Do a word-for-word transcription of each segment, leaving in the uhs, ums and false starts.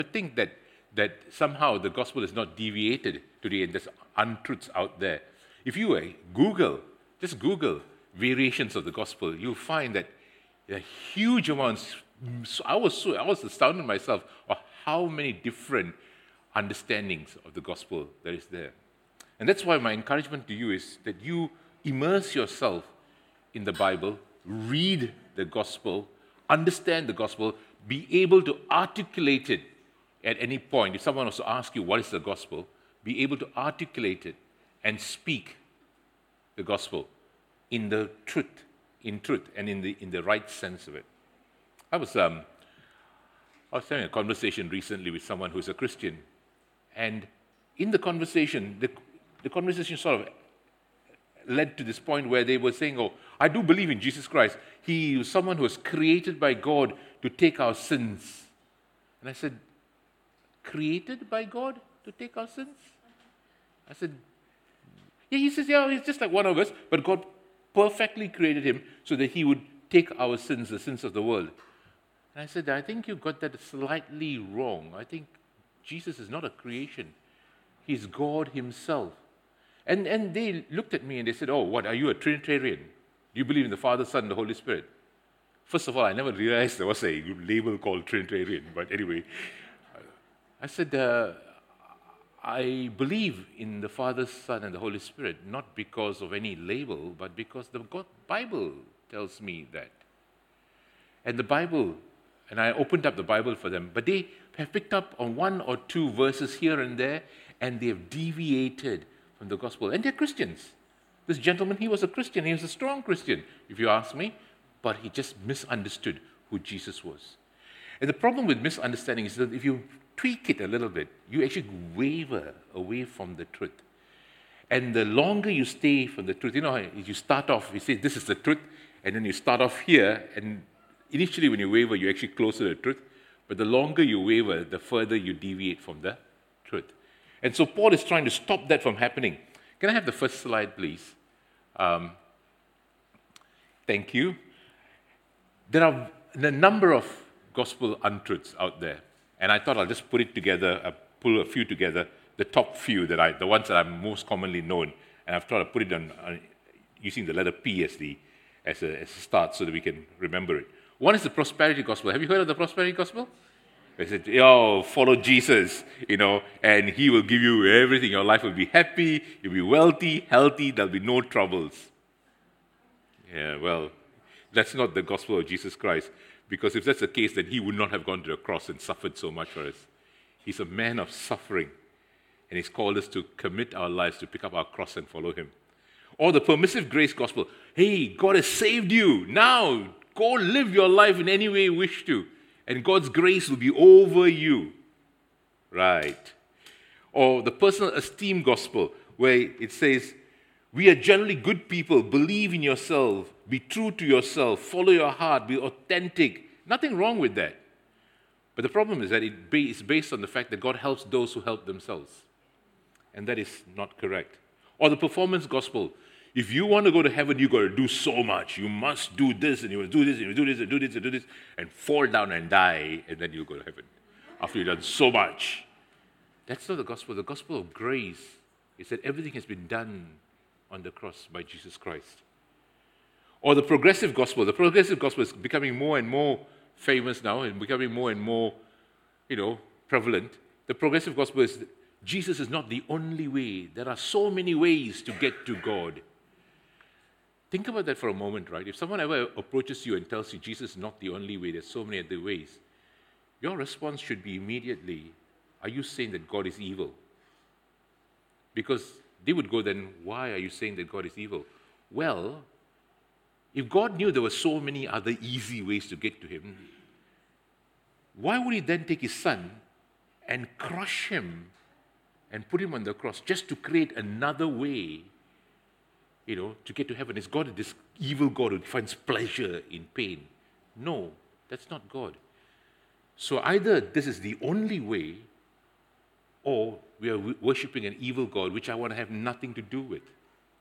think that that somehow the gospel is not deviated today and there's untruths out there. If you uh, Google, just Google variations of the gospel, you'll find that there are huge amounts. So I was so I was astounded myself of how many different understandings of the gospel there is there. And that's why my encouragement to you is that you immerse yourself in the Bible, read the gospel, understand the gospel, be able to articulate it at any point. If someone was to ask you what is the gospel, be able to articulate it and speak the gospel in the truth, in truth, and in the in the right sense of it. I was um, I was having a conversation recently with someone who's a Christian, and in the conversation, the the conversation sort of led to this point where they were saying, "Oh, I do believe in Jesus Christ. He was someone who was created by God to take our sins." And I said, "Created by God to take our sins?" I said, "Yeah." He says, "Yeah, he's just like one of us, but God perfectly created him so that he would take our sins, the sins of the world." And I said, "I think you got that slightly wrong. I think Jesus is not a creation. He's God himself." And, and they looked at me and they said, "Oh, what, are you a Trinitarian? Do you believe in the Father, Son, and the Holy Spirit?" First of all, I never realized there was a label called Trinitarian, but anyway. I said, uh, I believe in the Father, Son, and the Holy Spirit, not because of any label, but because the God, Bible tells me that. And the Bible, and I opened up the Bible for them, but they have picked up on one or two verses here and there, and they have deviated from the gospel. And they're Christians. This gentleman, he was a Christian. He was a strong Christian, if you ask me, but he just misunderstood who Jesus was. And the problem with misunderstanding is that if you tweak it a little bit, you actually waver away from the truth. And the longer you stay from the truth, you know, you start off, you say, this is the truth, and then you start off here, and initially when you waver, you're actually closer to the truth, but the longer you waver, the further you deviate from the truth. And so Paul is trying to stop that from happening. Can I have the first slide, please? Um, thank you. There are a number of gospel untruths out there. And I thought I'll just put it together, uh, pull a few together, the top few, that I, the ones that I'm most commonly known. And I've tried to put it on, on using the letter P as, the, as, a, as a start so that we can remember it. One is the prosperity gospel. Have you heard of the prosperity gospel? They said, "Oh, follow Jesus, you know, and he will give you everything. Your life will be happy, you'll be wealthy, healthy, there'll be no troubles." Yeah, well, that's not the gospel of Jesus Christ. Because if that's the case, then he would not have gone to the cross and suffered so much for us. He's a man of suffering. And he's called us to commit our lives to pick up our cross and follow him. Or the permissive grace gospel. Hey, God has saved you. Now, go live your life in any way you wish to. And God's grace will be over you. Right. Or the personal esteem gospel, where it says, we are generally good people. Believe in yourself. Be true to yourself. Follow your heart. Be authentic. Nothing wrong with that. But the problem is that it is based on the fact that God helps those who help themselves. And that is not correct. Or the performance gospel. If you want to go to heaven, you've got to do so much. You must do this, and you must do this, and you do this, and do this, and do this, and fall down and die, and then you'll go to heaven. After you've done so much. That's not the gospel. The gospel of grace is that everything has been done on the cross by Jesus Christ. Or the progressive gospel. The progressive gospel is becoming more and more famous now and becoming more and more, you know, prevalent. The progressive gospel is that Jesus is not the only way. There are so many ways to get to God. Think about that for a moment, right? If someone ever approaches you and tells you Jesus is not the only way, there's so many other ways, your response should be immediately, are you saying that God is evil? Because they would go then, why are you saying that God is evil? Well, if God knew there were so many other easy ways to get to him, why would he then take his son and crush him and put him on the cross just to create another way, you know, to get to heaven? Is God this evil God who finds pleasure in pain? No, that's not God. So either this is the only way, or we are worshipping an evil God, which I want to have nothing to do with.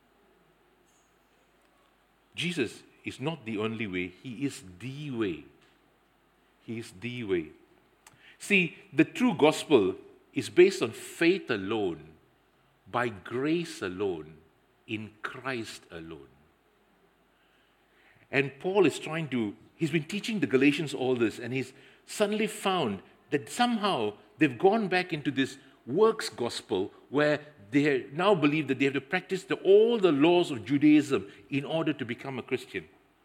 Jesus is not the only way. He is the way. He is the way. See, the true gospel is based on faith alone, by grace alone, in Christ alone. And Paul is trying to, he's been teaching the Galatians all this, and he's suddenly found that somehow they've gone back into this works gospel where they now believe that they have to practice the, all the laws of Judaism in order to become a Christian.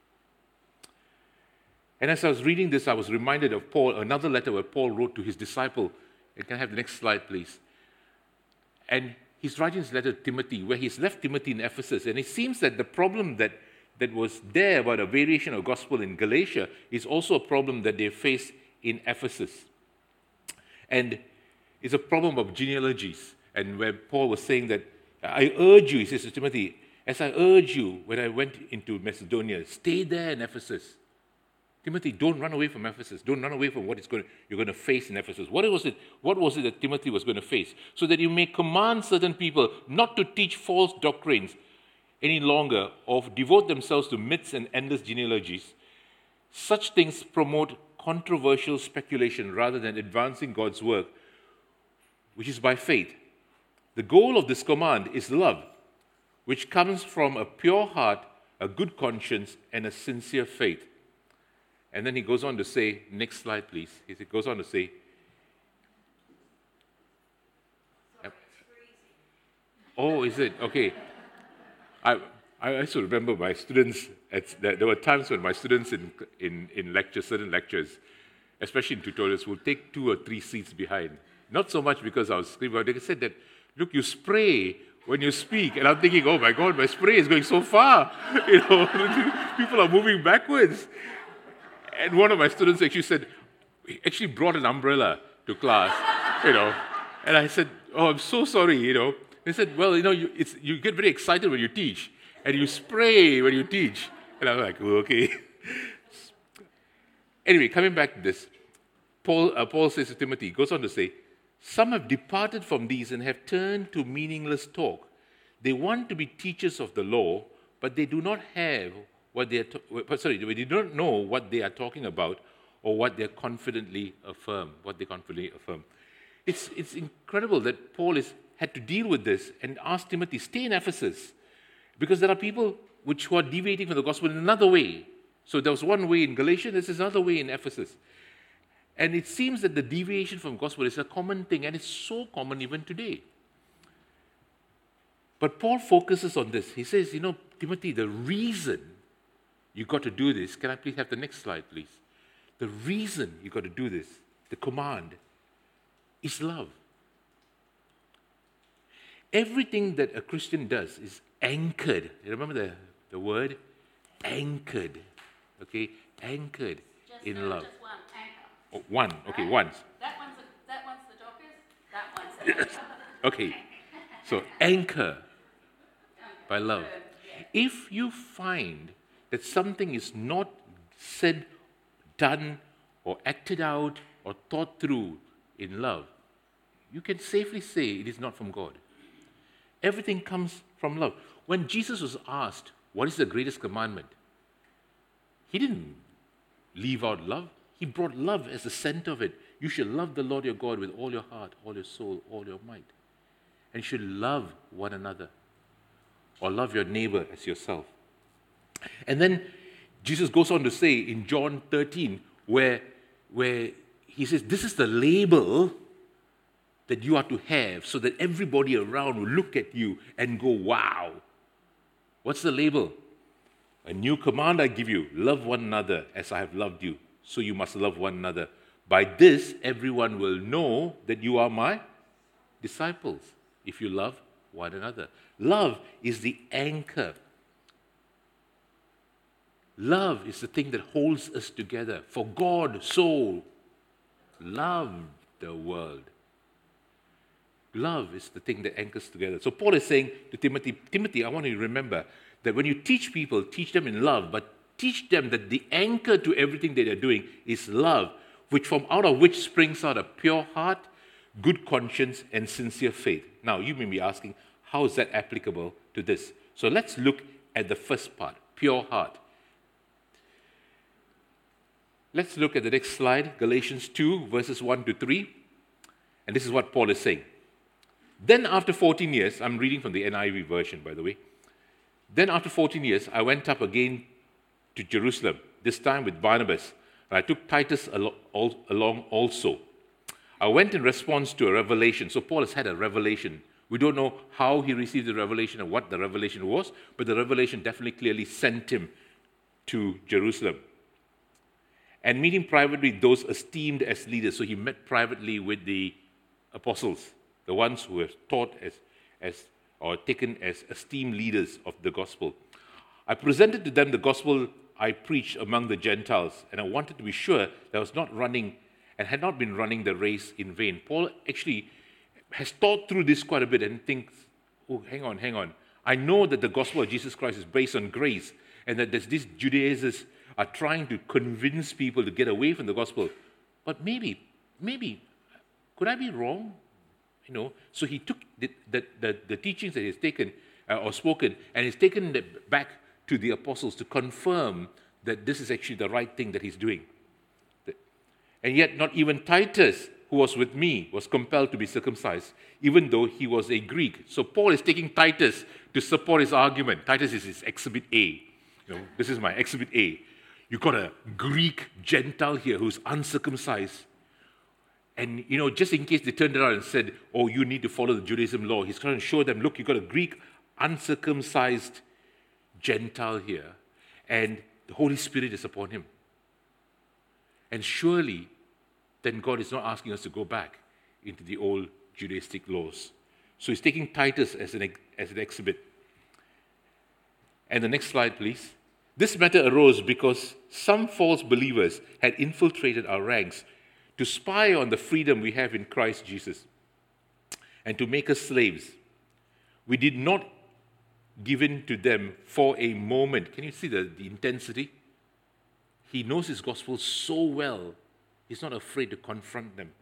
And as I was reading this, I was reminded of Paul, another letter where Paul wrote to his disciple. And can I have the next slide, please? And he's writing his letter to Timothy, where he's left Timothy in Ephesus. And it seems that the problem that, that was there about a variation of gospel in Galatia is also a problem that they face in Ephesus. And it's a problem of genealogies. And where Paul was saying that, I urge you, he says to Timothy, as I urge you when I went into Macedonia, stay there in Ephesus. Timothy, don't run away from Ephesus. Don't run away from what it's going to, you're going to face in Ephesus. What was it? What was it that Timothy was going to face? So that you may command certain people not to teach false doctrines any longer, or devote themselves to myths and endless genealogies. Such things promote controversial speculation rather than advancing God's work, which is by faith. The goal of this command is love, which comes from a pure heart, a good conscience, and a sincere faith. And then he goes on to say, next slide, please. He goes on to say, Sorry, oh, is it? Okay. I I also remember my students, at, there were times when my students in, in, in lectures, certain lectures, especially in tutorials, would take two or three seats behind. Not so much because I was screaming, but they said that, look, you spray when you speak. And I'm thinking, oh my God, my spray is going so far. You know, people are moving backwards. And one of my students actually said, he actually brought an umbrella to class, you know. And I said, oh, I'm so sorry, you know. They said, well, you know, you, it's, you get very excited when you teach, and you spray when you teach. And I'm like, oh, okay. Anyway, coming back to this, Paul, uh, Paul says to Timothy, goes on to say, some have departed from these and have turned to meaningless talk. They want to be teachers of the law, but they do not have what they are to- sorry, they do not know what they are talking about or what they confidently affirm, what they confidently affirm. It's, it's incredible that Paul is, had to deal with this and ask Timothy, stay in Ephesus, because there are people which who are deviating from the gospel in another way. So there was one way in Galatia, there's another way in Ephesus. And it seems that the deviation from gospel is a common thing, and it's so common even today. But Paul focuses on this. He says, you know, Timothy, the reason you got to do this, can I please have the next slide, please? The reason you got to do this, the command, is love. Everything that a Christian does is anchored. You remember the, the word? Anchored. Okay? Anchored just, in uh, love. Just one, anchor. Oh, one. Okay, Right? once. That one's, a, that one's the Dockers, that one's the anchor. Okay. So anchor by love. Yeah. If you find that something is not said, done, or acted out, or thought through in love, you can safely say it is not from God. Everything comes from love. When Jesus was asked, what is the greatest commandment? He didn't leave out love. He brought love as the center of it. You should love the Lord your God with all your heart, all your soul, all your might. And you should love one another, or love your neighbor as yourself. And then Jesus goes on to say in John thirteen, where, where he says, this is the label that you are to have so that everybody around will look at you and go, wow. What's the label? A new command I give you, love one another as I have loved you. So you must love one another. By this, everyone will know that you are my disciples, if you love one another. Love is the anchor. Love is the thing that holds us together. For God so loved the world. Love is the thing that anchors together. So Paul is saying to Timothy, Timothy, I want you to remember that when you teach people, teach them in love, but teach them that the anchor to everything that they're doing is love, which from out of which springs out a pure heart, good conscience, and sincere faith. Now, you may be asking, how is that applicable to this? So let's look at the first part, pure heart. Let's look at the next slide, Galatians two, verses one to three. And this is what Paul is saying. Then after fourteen years, I'm reading from the N I V version, by the way. Then after fourteen years, I went up again to Jerusalem, this time with Barnabas, and I took Titus along also. I went in response to a revelation. So Paul has had a revelation. We don't know how he received the revelation and what the revelation was, but the revelation definitely clearly sent him to Jerusalem. And meeting privately those esteemed as leaders. So he met privately with the apostles, the ones who were taught as, as or taken as esteemed leaders of the gospel. I presented to them the gospel I preached among the Gentiles, and I wanted to be sure that I was not running and had not been running the race in vain. Paul actually has thought through this quite a bit and thinks, oh, hang on, hang on. I know that the gospel of Jesus Christ is based on grace, and that there's these Judaizers are trying to convince people to get away from the gospel. But maybe, maybe, could I be wrong? You know, so he took the, the, the, the teachings that he's taken uh, or spoken, and he's taken it back to the apostles to confirm that this is actually the right thing that he's doing. And yet not even Titus, who was with me, was compelled to be circumcised, even though he was a Greek. So Paul is taking Titus to support his argument. Titus is his exhibit A. You know, this is my exhibit A. You've got a Greek Gentile here who's uncircumcised. And, you know, just in case they turned around and said, oh, you need to follow the Judaism law, he's trying to show them, look, you've got a Greek uncircumcised Gentile here, and the Holy Spirit is upon him. And surely, then God is not asking us to go back into the old Judaistic laws. So he's taking Titus as an, as an exhibit. And the next slide, please. This matter arose because some false believers had infiltrated our ranks to spy on the freedom we have in Christ Jesus and to make us slaves. We did not give in to them for a moment. Can you see the, the intensity? He knows his gospel so well, he's not afraid to confront them.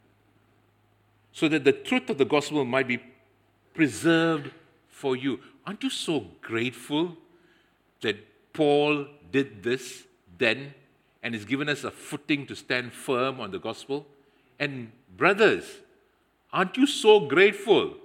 So that the truth of the gospel might be preserved for you. Aren't you so grateful that Paul did this then and has given us a footing to stand firm on the gospel? And brothers, aren't you so grateful?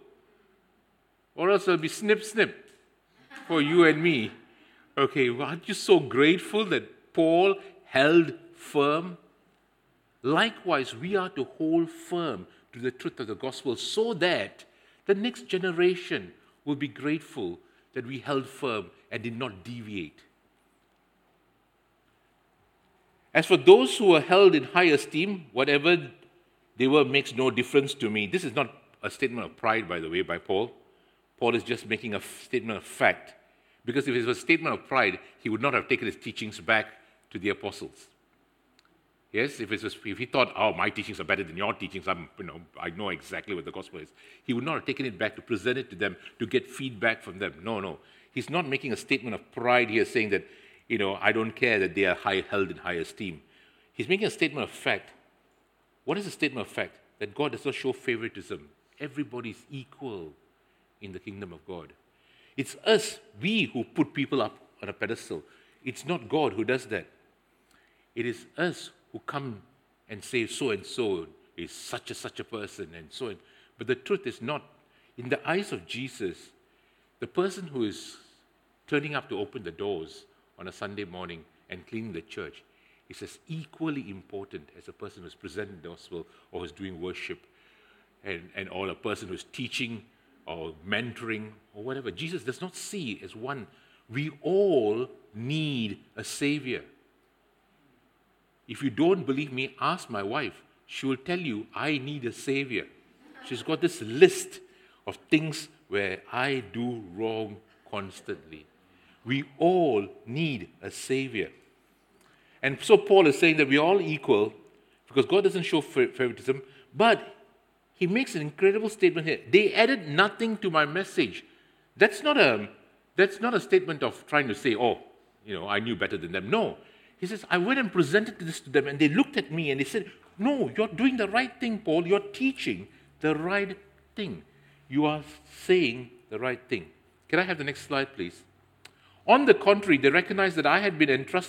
Or else there'll be snip, snip for you and me. Okay, well, aren't you so grateful that Paul held firm? Likewise, we are to hold firm to the truth of the gospel so that the next generation will be grateful that we held firm and did not deviate. As for those who are held in high esteem, whatever they were makes no difference to me. This is not a statement of pride, by the way, by Paul. Paul is just making a statement of fact. Because if it was a statement of pride, he would not have taken his teachings back to the apostles. Yes, if, it was, if he thought, oh, my teachings are better than your teachings, I'm, you know, I know exactly what the gospel is, he would not have taken it back to present it to them, to get feedback from them. No, no. He's not making a statement of pride here, saying that, you know, I don't care that they are high, held in high esteem. He's making a statement of fact. What is a statement of fact? That God does not show favoritism. Everybody is equal in the kingdom of God. It's us, we, who put people up on a pedestal. It's not God who does that. It is us who come and say so-and-so is such a such a person and so on. But the truth is not. In the eyes of Jesus, the person who is turning up to open the doors on a Sunday morning and cleaning the church is as equally important as a person who's presenting the gospel or who's doing worship and, and or a person who's teaching or mentoring or whatever. Jesus does not see as one. We all need a savior. If you don't believe me, ask my wife. She will tell you, I need a savior. She's got this list of things where I do wrong constantly. We all need a savior. And so Paul is saying that we're all equal because God doesn't show favoritism, but he makes an incredible statement here. They added nothing to my message. That's not a, that's not a statement of trying to say, oh, you know, I knew better than them. No. He says, I went and presented this to them, and they looked at me and they said, no, you're doing the right thing, Paul. You're teaching the right thing. You are saying the right thing. Can I have the next slide, please? On the contrary, they recognized that I had been entrusted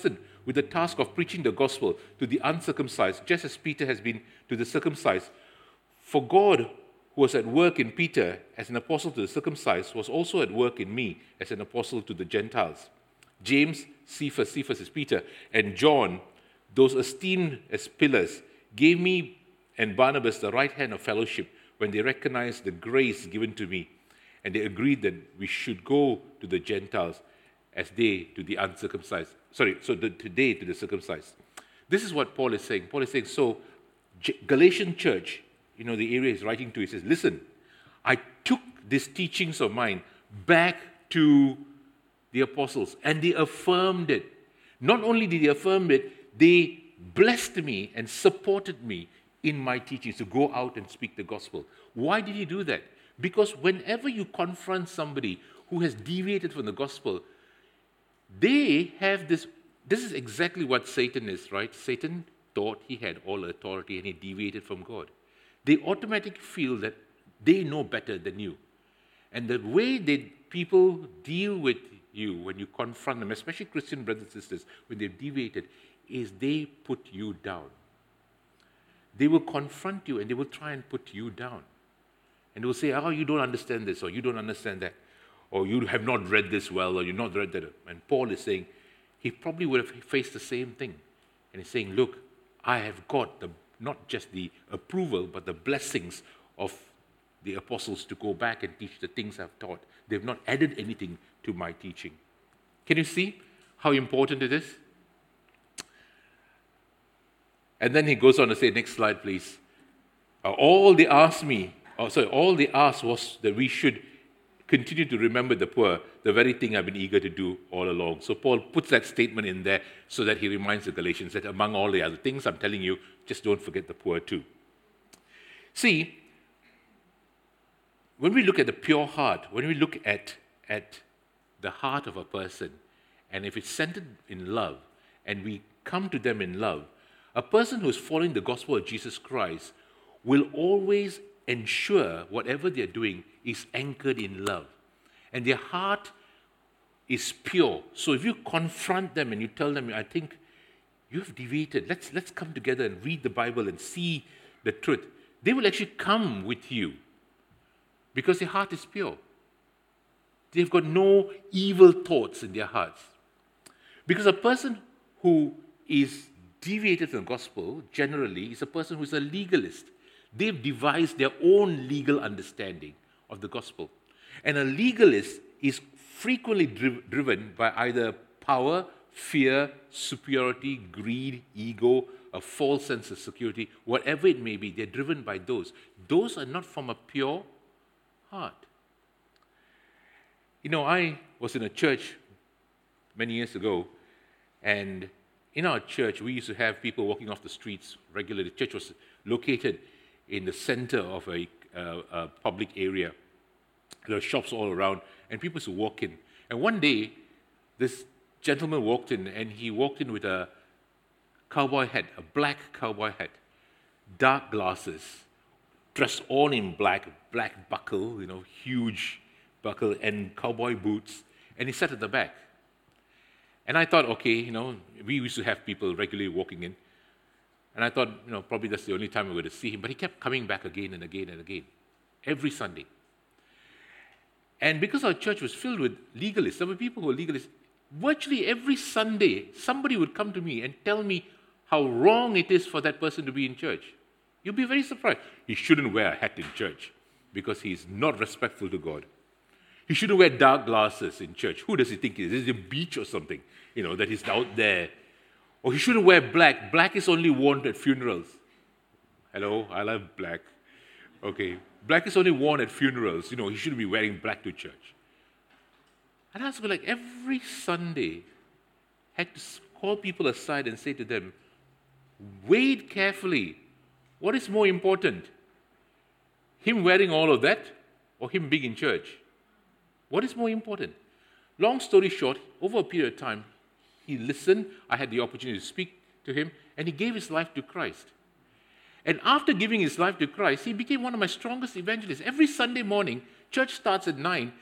with the task of preaching the gospel to the uncircumcised, just as Peter has been to the circumcised. For God, who was at work in Peter as an apostle to the circumcised, was also at work in me as an apostle to the Gentiles. James, Cephas, Cephas is Peter, and John, those esteemed as pillars, gave me and Barnabas the right hand of fellowship when they recognized the grace given to me, and they agreed that we should go to the Gentiles as they to the uncircumcised. Sorry, so the, today to the circumcised. This is what Paul is saying. Paul is saying, so Galatian church, you know, the area he's writing to, he says, listen, I took these teachings of mine back to the apostles, and they affirmed it. Not only did they affirm it, they blessed me and supported me in my teachings to go out and speak the gospel. Why did he do that? Because whenever you confront somebody who has deviated from the gospel, they have this, this is exactly what Satan is, right? Satan thought he had all authority and he deviated from God. They automatically feel that they know better than you. And the way that people deal with you when you confront them, especially Christian brothers and sisters, when they've deviated, is they put you down. They will confront you and they will try and put you down. And they will say, oh, you don't understand this, or you don't understand that, or you have not read this well, or you've not read that. And Paul is saying, he probably would have faced the same thing. And he's saying, look, I have got the not just the approval, but the blessings of the apostles to go back and teach the things I've taught. They've not added anything to my teaching. Can you see how important it is? And then he goes on to say, next slide, please. Uh, all they asked me, oh, sorry, all they asked was that we should continue to remember the poor, the very thing I've been eager to do all along. So Paul puts that statement in there so that he reminds the Galatians that among all the other things I'm telling you, just don't forget the poor too. See, when we look at the pure heart, when we look at, at the heart of a person, and if it's centered in love, and we come to them in love, a person who is following the gospel of Jesus Christ will always ensure whatever they're doing is anchored in love. And their heart is pure. So if you confront them and you tell them, I think you've deviated, let's, let's come together and read the Bible and see the truth, they will actually come with you because their heart is pure. They've got no evil thoughts in their hearts. Because a person who is deviated from the gospel generally is a person who is a legalist. They've devised their own legal understanding of the gospel. And a legalist is frequently dri- driven by either power, fear, superiority, greed, ego, a false sense of security, whatever it may be, they're driven by those. Those are not from a pure heart. You know, I was in a church many years ago, and in our church, we used to have people walking off the streets regularly. The church was located in the center of a, uh, a public area. There were shops all around, and people used to walk in. And one day, this gentleman walked in, and he walked in with a cowboy hat, a black cowboy hat, dark glasses, dressed all in black, black buckle, you know, huge buckle, and cowboy boots, and he sat at the back. And I thought, okay, you know, we used to have people regularly walking in, and I thought, you know, probably that's the only time we were going to see him, but he kept coming back again and again and again, every Sunday. And because our church was filled with legalists, there were people who were legalists, virtually every Sunday, somebody would come to me and tell me how wrong it is for that person to be in church. You'll be very surprised. He shouldn't wear a hat in church because he's not respectful to God. He shouldn't wear dark glasses in church. Who does he think he is? Is he a beach or something, you know, that he's out there? Or he shouldn't wear black. Black is only worn at funerals. Hello, I love black. Okay, black is only worn at funerals. You know, he shouldn't be wearing black to church. And I was like, every Sunday, I had to call people aside and say to them, wait carefully. What is more important? Him wearing all of that or him being in church? What is more important? Long story short, over a period of time, he listened. I had the opportunity to speak to him, and he gave his life to Christ. And after giving his life to Christ, he became one of my strongest evangelists. Every Sunday morning, church starts at nine,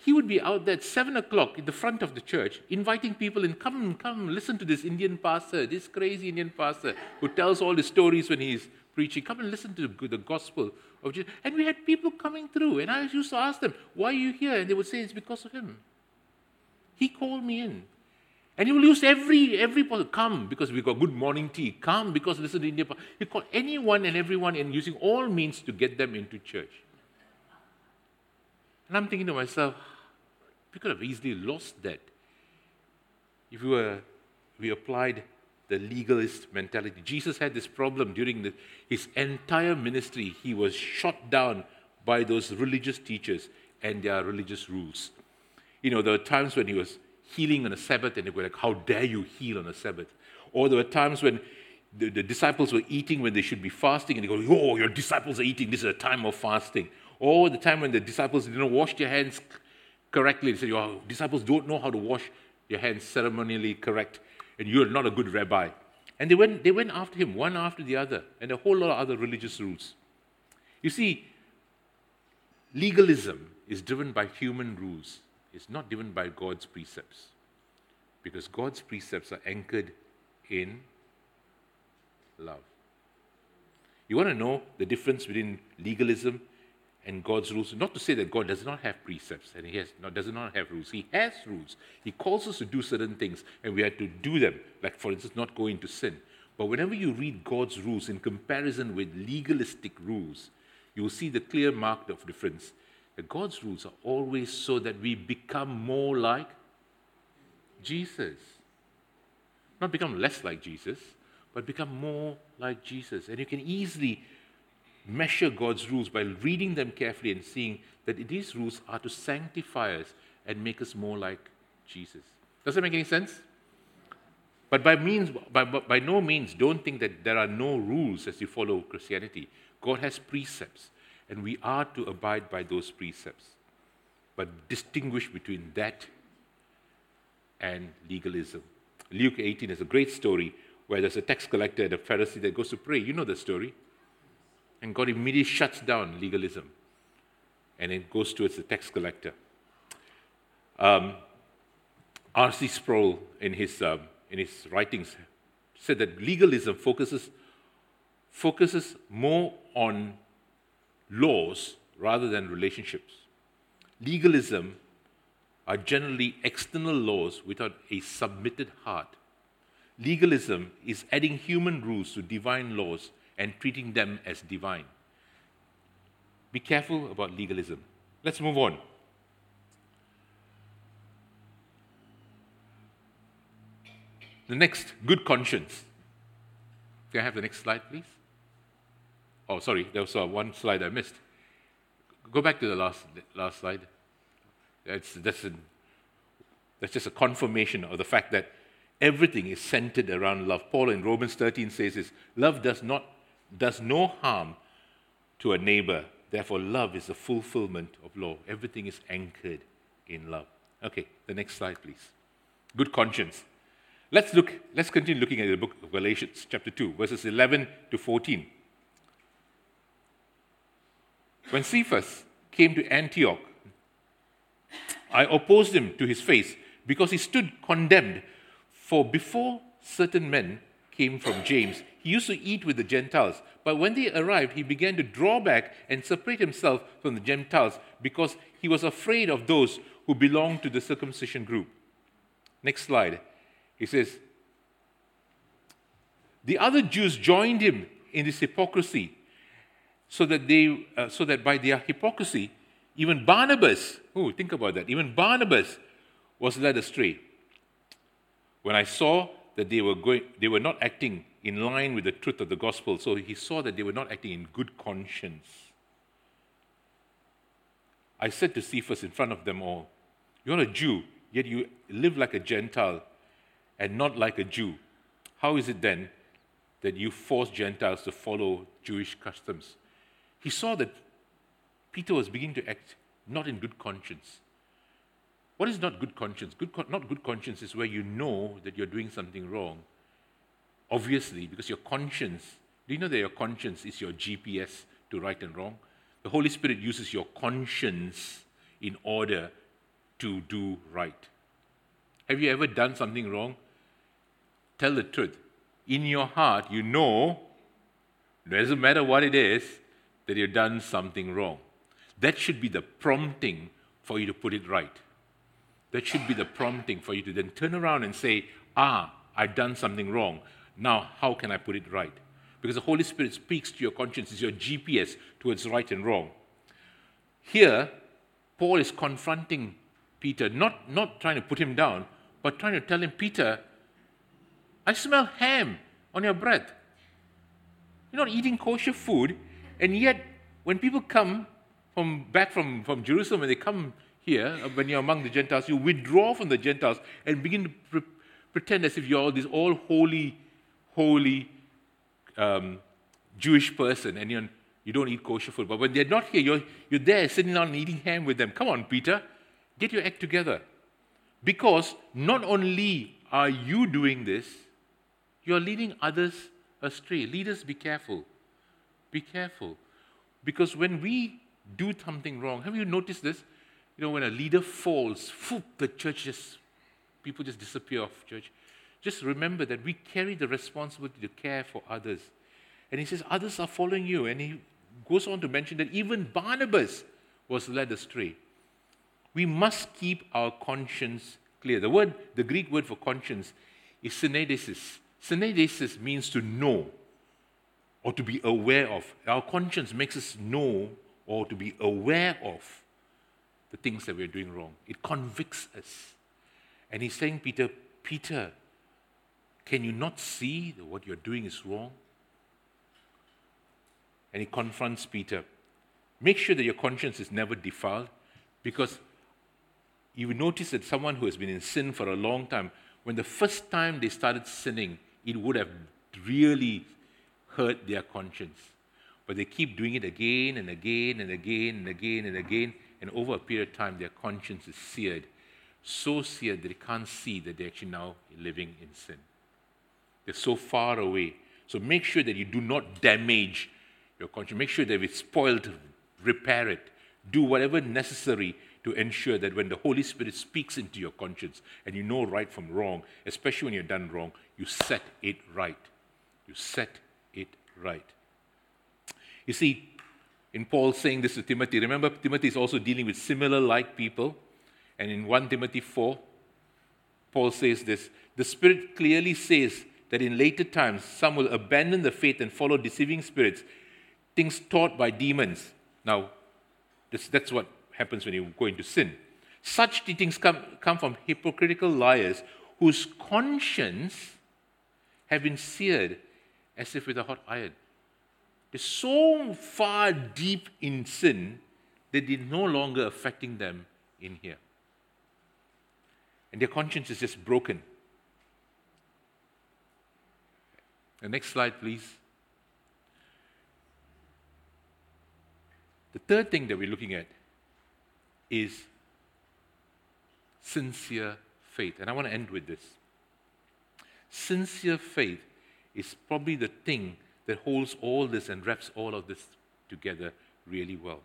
he would be out there at seven o'clock in the front of the church, inviting people in, come, come, listen to this Indian pastor, this crazy Indian pastor who tells all the stories when he's preaching. Come and listen to the gospel of Jesus. And we had people coming through, and I used to ask them, why are you here? And they would say, it's because of him. He called me in. And he will use every, every person, come because we've got good morning tea, come because listen to India. He called anyone and everyone and using all means to get them into church. And I'm thinking to myself, we could have easily lost that if we were we applied the legalist mentality. Jesus had this problem during the, his entire ministry. He was shot down by those religious teachers and their religious rules. You know, there were times when he was healing on a Sabbath and they were like, how dare you heal on a Sabbath? Or there were times when the, the disciples were eating when they should be fasting and they go, oh, your disciples are eating, this is a time of fasting. Or the time when the disciples didn't wash their hands correctly. They said, your disciples don't know how to wash your hands ceremonially correct, and you're not a good rabbi. And they went, they went after him, one after the other, and a whole lot of other religious rules. You see, legalism is driven by human rules. It's not driven by God's precepts, because God's precepts are anchored in love. You want to know the difference between legalism and God's rules? Not to say that God does not have precepts and he has not, does not have rules. He has rules. He calls us to do certain things and we have to do them, like for instance, not go into sin. But whenever you read God's rules in comparison with legalistic rules, you will see the clear mark of difference. That God's rules are always so that we become more like Jesus. Not become less like Jesus, but become more like Jesus. And you can easily measure God's rules by reading them carefully and seeing that these rules are to sanctify us and make us more like Jesus. Does that make any sense? But by means, by, by no means, don't think that there are no rules as you follow Christianity. God has precepts, and we are to abide by those precepts. But distinguish between that and legalism. Luke eighteen is a great story where there's a tax collector and a Pharisee that goes to pray. You know the story. And God immediately shuts down legalism. And it goes towards the tax collector. Um, R C Sproul, in his, um, in his writings, said that legalism focuses, focuses more on laws rather than relationships. Legalism are generally external laws without a submitted heart. Legalism is adding human rules to divine laws and treating them as divine. Be careful about legalism. Let's move on. The next, good conscience. Can I have the next slide, please? Oh, sorry, there was uh, one slide I missed. Go back to the last last slide. That's, that's, a, that's just a confirmation of the fact that everything is centered around love. Paul in Romans thirteen says this, love does not does no harm to a neighbor. Therefore, love is the fulfillment of law. Everything is anchored in love. Okay, the next slide, please. Good conscience. Let's look. Let's continue looking at the book of Galatians, chapter two, verses eleven to fourteen. When Cephas came to Antioch, I opposed him to his face because he stood condemned. For before certain men came from James, he used to eat with the Gentiles. But when they arrived, he began to draw back and separate himself from the Gentiles because he was afraid of those who belonged to the circumcision group. Next slide. He says, the other Jews joined him in this hypocrisy, so that they, uh, so that by their hypocrisy, even Barnabas, oh, think about that, even Barnabas was led astray. When I saw that they were going, they were not acting in line with the truth of the gospel, so he saw that they were not acting in good conscience. I said to Cephas in front of them all, you're a Jew, yet you live like a Gentile and not like a Jew. How is it then that you force Gentiles to follow Jewish customs? He saw that Peter was beginning to act not in good conscience. What is not good conscience? Good, not good conscience is where you know that you're doing something wrong. Obviously, because your conscience, do you know that your conscience is your G P S to right and wrong? The Holy Spirit uses your conscience in order to do right. Have you ever done something wrong? Tell the truth. In your heart, you know, doesn't matter what it is, that you've done something wrong. That should be the prompting for you to put it right. That should be the prompting for you to then turn around and say, ah, I've done something wrong. Now, how can I put it right? Because the Holy Spirit speaks to your conscience, is your G P S towards right and wrong. Here, Paul is confronting Peter, not, not trying to put him down, but trying to tell him, Peter, I smell ham on your breath. You're not eating kosher food, and yet when people come from back from, from Jerusalem, when they come here, when you're among the Gentiles, you withdraw from the Gentiles and begin to pre- pretend as if you're all this all holy, holy um, Jewish person, and you're, you don't eat kosher food. But when they're not here, you're, you're there sitting down and eating ham with them. Come on, Peter, get your act together. Because not only are you doing this, you're leading others astray. Leaders, be careful. Be careful. Because when we do something wrong, have you noticed this? You know, when a leader falls, whoop, the church just, people just disappear off church. Just remember that we carry the responsibility to care for others. And he says, others are following you. And he goes on to mention that even Barnabas was led astray. We must keep our conscience clear. The word, the Greek word for conscience is synedesis. Synedesis means to know or to be aware of. Our conscience makes us know or to be aware of the things that we're doing wrong. It convicts us. And he's saying, Peter, Peter, can you not see that what you're doing is wrong? And he confronts Peter. Make sure that your conscience is never defiled, because you will notice that someone who has been in sin for a long time, when the first time they started sinning, it would have really hurt their conscience. But they keep doing it again and again and again and again and again, and over a period of time, their conscience is seared, so seared that they can't see that they're actually now living in sin. They're so far away. So make sure that you do not damage your conscience. Make sure that if it's spoiled, repair it. Do whatever necessary to ensure that when the Holy Spirit speaks into your conscience and you know right from wrong, especially when you're done wrong, you set it right. You set it right. You see, in Paul saying this to Timothy, remember Timothy is also dealing with similar like people. And in First Timothy four, Paul says this, the Spirit clearly says that in later times, some will abandon the faith and follow deceiving spirits, things taught by demons. Now, this, that's what happens when you go into sin. Such teachings come, come from hypocritical liars whose conscience have been seared as if with a hot iron. They're so far deep in sin that they're no longer affecting them in here. And their conscience is just broken. The next slide, please. The third thing that we're looking at is sincere faith. And I want to end with this. Sincere faith is probably the thing that holds all this and wraps all of this together really well.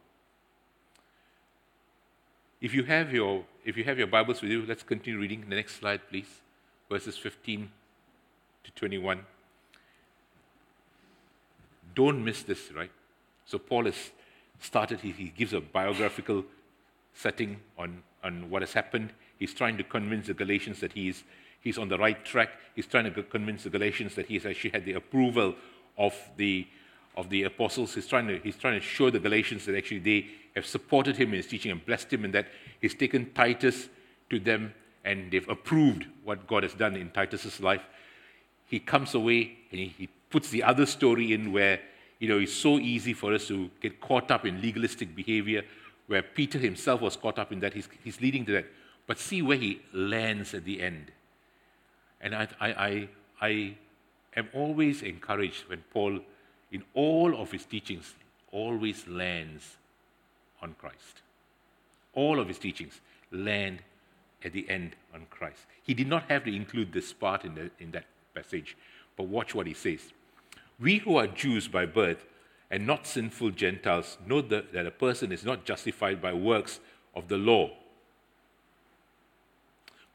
If you have your, if you have your Bibles with you, let's continue reading. The next slide, please. Verses fifteen to twenty-one. Don't miss this, right? So Paul has started, he, he gives a biographical setting on, on what has happened. He's trying to convince the Galatians that he's, he's on the right track. He's trying to convince the Galatians that he's actually had the approval of the, of the apostles. He's trying, to, he's trying to show the Galatians that actually they have supported him in his teaching and blessed him, and that he's taken Titus to them and they've approved what God has done in Titus's life. He comes away and he, he puts the other story in where, you know, it's so easy for us to get caught up in legalistic behavior, where Peter himself was caught up in that. He's, he's leading to that. But see where he lands at the end. And I, I, I, I am always encouraged when Paul, in all of his teachings, always lands on Christ. All of his teachings land at the end on Christ. He did not have to include this part in, the, in that passage, but watch what he says. We who are Jews by birth and not sinful Gentiles know that, that a person is not justified by works of the law,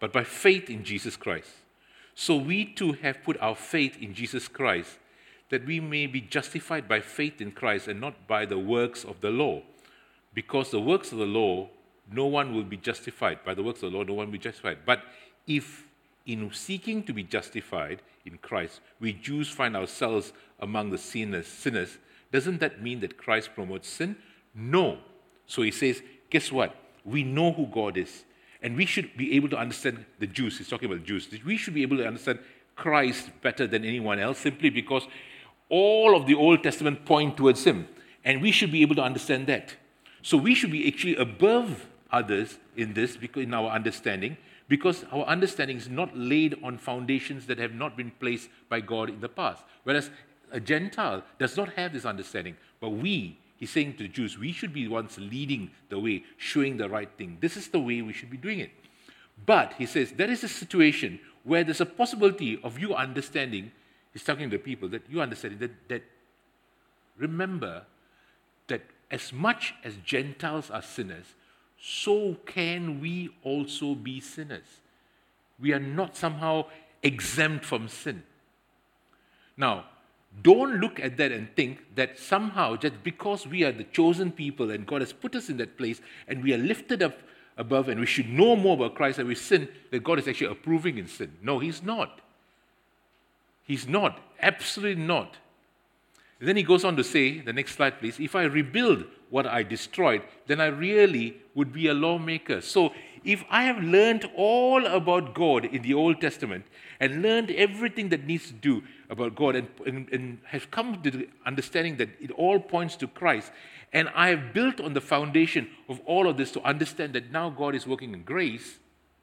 but by faith in Jesus Christ. So we too have put our faith in Jesus Christ, that we may be justified by faith in Christ and not by the works of the law. Because the works of the law, no one will be justified. By the works of the law, no one will be justified. But if in seeking to be justified in Christ, we Jews find ourselves among the sinners, sinners, doesn't that mean that Christ promotes sin? No. So he says, guess what? We know who God is. And we should be able to understand the Jews. He's talking about the Jews. We should be able to understand Christ better than anyone else, simply because all of the Old Testament point towards him. And we should be able to understand that. So we should be actually above others in this, because in our understanding, because our understanding is not laid on foundations that have not been placed by God in the past. Whereas a Gentile does not have this understanding. But we, he's saying to the Jews, we should be the ones leading the way, showing the right thing. This is the way we should be doing it. But, he says, there is a situation where there's a possibility of you understanding, he's talking to the people, that you understanding that, that remember that as much as Gentiles are sinners, so can we also be sinners. We are not somehow exempt from sin. Now, don't look at that and think that somehow, just because we are the chosen people and God has put us in that place and we are lifted up above and we should know more about Christ and we sin, that God is actually approving in sin. No, he's not. He's not. Absolutely not. And then he goes on to say, the next slide please, if I rebuild what I destroyed, then I really would be a lawmaker. So if I have learned all about God in the Old Testament and learned everything that needs to do about God and, and, and have come to the understanding that it all points to Christ, and I have built on the foundation of all of this to understand that now God is working in grace,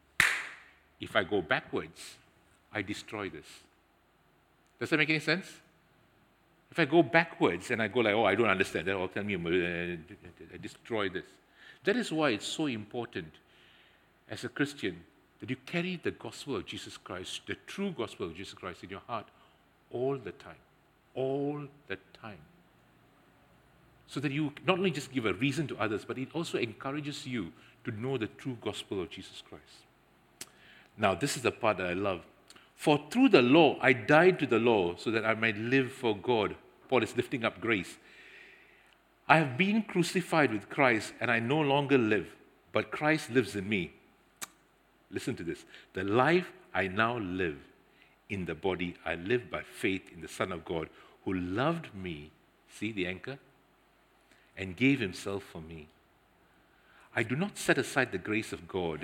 if I go backwards, I destroy this. Does that make any sense? If I go backwards and I go like, oh, I don't understand that, or tell me, uh, I destroy this. That is why it's so important as a Christian that you carry the gospel of Jesus Christ, the true gospel of Jesus Christ in your heart all the time. All the time. So that you not only just give a reason to others, but it also encourages you to know the true gospel of Jesus Christ. Now, this is the part that I love. For through the law, I died to the law so that I might live for God. Paul is lifting up grace. I have been crucified with Christ, and I no longer live, but Christ lives in me. Listen to this. The life I now live in the body, I live by faith in the Son of God, who loved me, see the anchor, and gave himself for me. I do not set aside the grace of God,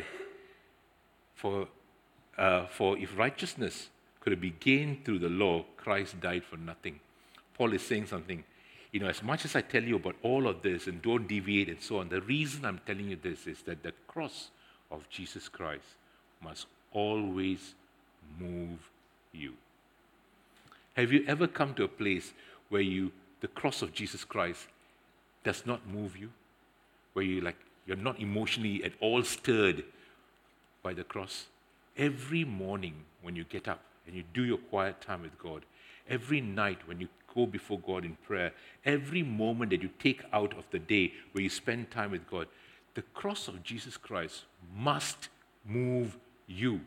for Uh, for if righteousness could be gained through the law, Christ died for nothing. Paul is saying something. You know, as much as I tell you about all of this and don't deviate and so on, the reason I'm telling you this is that the cross of Jesus Christ must always move you. Have you ever come to a place where you, the cross of Jesus Christ does not move you? Where you like, you're not emotionally at all stirred by the cross? Every morning when you get up and you do your quiet time with God, every night when you go before God in prayer, every moment that you take out of the day where you spend time with God, the cross of Jesus Christ must move you.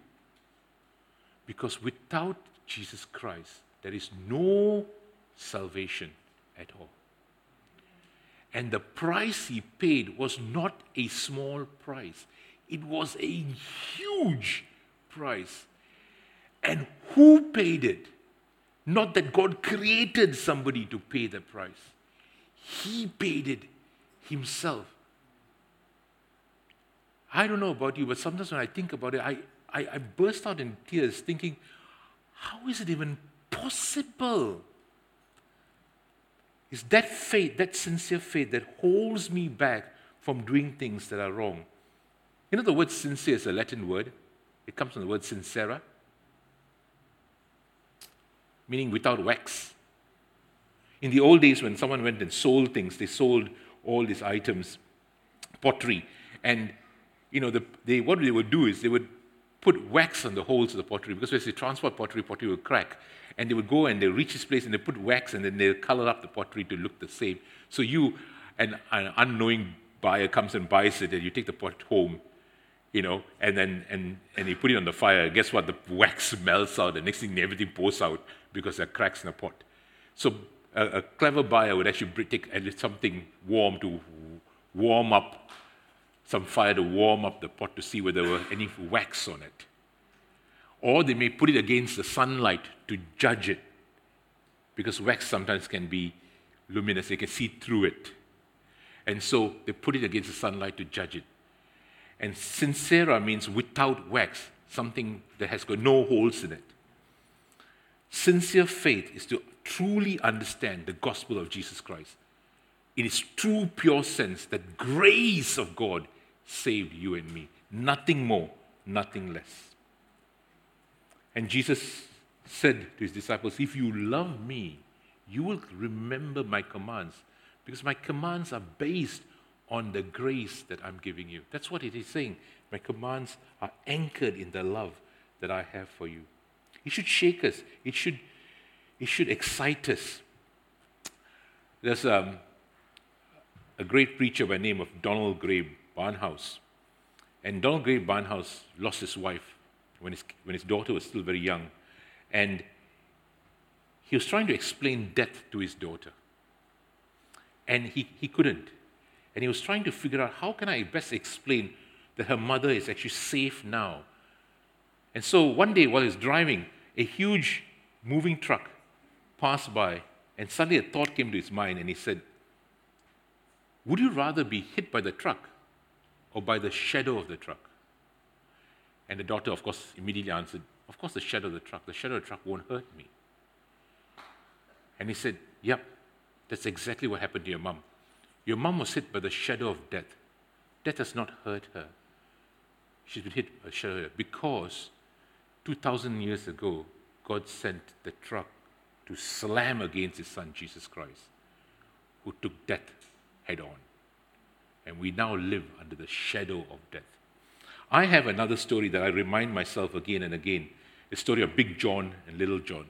Because without Jesus Christ, there is no salvation at all. And the price he paid was not a small price. It was a huge price. And who paid it? Not that God created somebody to pay the price. He paid it himself. I don't know about you, but sometimes when I think about it, I, I, I burst out in tears thinking, how is it even possible? It's that faith, that sincere faith that holds me back from doing things that are wrong. You know, the word sincere is a Latin word. It comes from the word sincera, meaning without wax. In the old days, when someone went and sold things, they sold all these items, pottery, and you know, the, they, what they would do is they would put wax on the holes of the pottery, because as they transport pottery, pottery would crack, and they would go and they reach this place and they put wax and then they color up the pottery to look the same. So you, an, an unknowing buyer comes and buys it, and you take the pot home, you know, and then and, and you put it on the fire. Guess what? The wax melts out. The next thing, everything pours out because there are cracks in the pot. So a, a clever buyer would actually br- take at least something warm to warm up, some fire to warm up the pot to see whether there were any wax on it. Or they may put it against the sunlight to judge it, because wax sometimes can be luminous, they can see through it. And so they put it against the sunlight to judge it. And sincera means without wax, something that has got no holes in it. Sincere faith is to truly understand the gospel of Jesus Christ in its true, pure sense, that grace of God saved you and me. Nothing more, nothing less. And Jesus said to his disciples, if you love me, you will remember my commands, because my commands are based on the grace that I'm giving you. That's what it is saying. My commands are anchored in the love that I have for you. It should shake us. It should, it should excite us. There's um, a great preacher by the name of Donald Gray Barnhouse. And Donald Gray Barnhouse lost his wife when his, when his daughter was still very young. And he was trying to explain death to his daughter. And he, he couldn't. And he was trying to figure out, how can I best explain that her mother is actually safe now? And so one day while he was driving, a huge moving truck passed by, and suddenly a thought came to his mind, and he said, would you rather be hit by the truck or by the shadow of the truck? And the daughter, of course, immediately answered, of course, the shadow of the truck. The shadow of the truck won't hurt me. And he said, yep, that's exactly what happened to your mom. Your mom was hit by the shadow of death. Death has not hurt her. She's been hit by a shadow of death because two thousand years ago, God sent the truck to slam against his son, Jesus Christ, who took death head on. And we now live under the shadow of death. I have another story that I remind myself again and again, the story of Big John and Little John.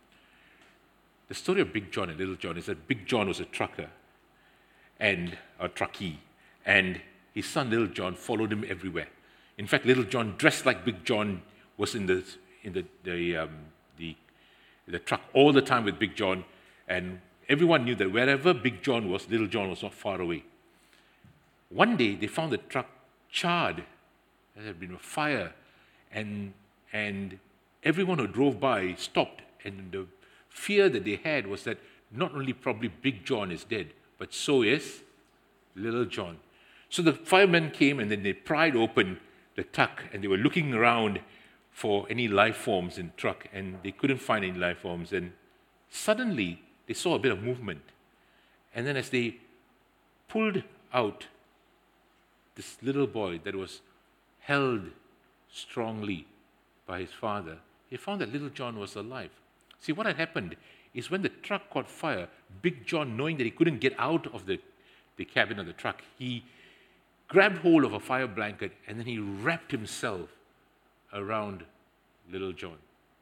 The story of Big John and Little John is that Big John was a trucker, and a truckee, and his son Little John followed him everywhere. In fact, Little John, dressed like Big John, was in the in the the um, the, the truck all the time with Big John, and everyone knew that wherever Big John was, Little John was not far away. One day, they found the truck charred. There had been a fire, and and everyone who drove by stopped, and the fear that they had was that not only probably Big John is dead, but so is Little John. So the firemen came, and then they pried open the truck, and they were looking around for any life forms in the truck, and they couldn't find any life forms. And suddenly, they saw a bit of movement. And then as they pulled out this little boy that was held strongly by his father, they found that Little John was alive. See, what had happened is when the truck caught fire, Big John, knowing that he couldn't get out of the, the cabin of the truck, he grabbed hold of a fire blanket, and then he wrapped himself around Little John.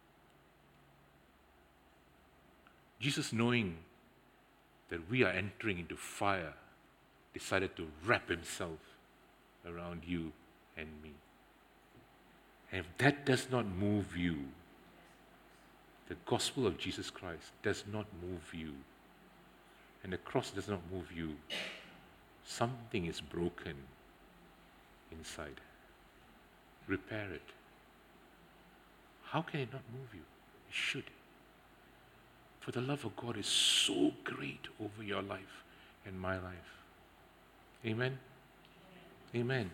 Jesus, knowing that we are entering into fire, decided to wrap himself around you and me. And if that does not move you, the gospel of Jesus Christ does not move you, and the cross does not move you, something is broken inside. Repair it. How can it not move you? It should. For the love of God is so great over your life and my life. Amen? Amen.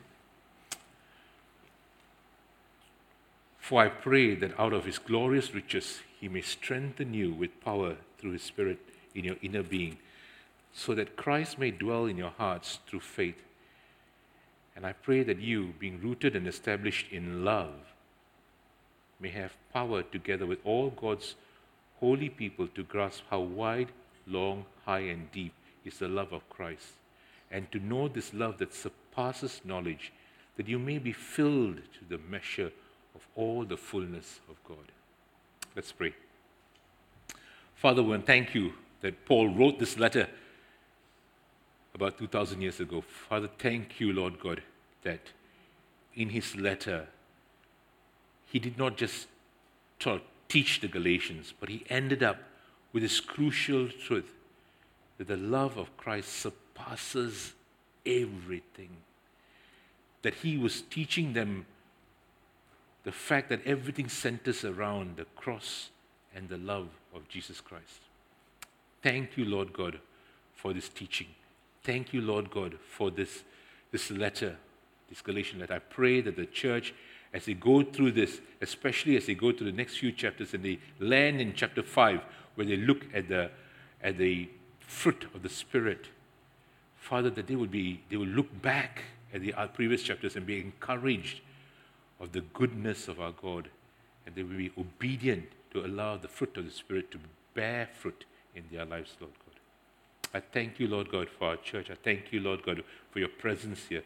For I pray that out of his glorious riches he may strengthen you with power through his Spirit in your inner being, so that Christ may dwell in your hearts through faith. And I pray that you, being rooted and established in love, may have power together with all God's holy people to grasp how wide, long, high, and deep is the love of Christ, and to know this love that surpasses knowledge, that you may be filled to the measure of all the fullness of God. Let's pray. Father, we want to thank you that Paul wrote this letter about two thousand years ago. Father, thank you, Lord God, that in his letter, he did not just taught, teach the Galatians, but he ended up with this crucial truth that the love of Christ surpasses everything. That he was teaching them the fact that everything centers around the cross and the love of Jesus Christ. Thank you, Lord God, for this teaching. Thank you, Lord God, for this, this letter, this Galatian letter. I pray that the church, as they go through this, especially as they go to the next few chapters and they land in chapter five, where they look at the at the fruit of the Spirit, Father, that they would be they will look back at the previous chapters and be encouraged of the goodness of our God, and they will be obedient to allow the fruit of the Spirit to bear fruit in their lives, Lord God. I thank you, Lord God, for our church. I thank you, Lord God, for your presence here.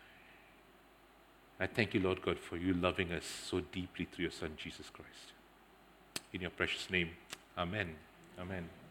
I thank you, Lord God, for you loving us so deeply through your Son, Jesus Christ. In your precious name, amen. Amen.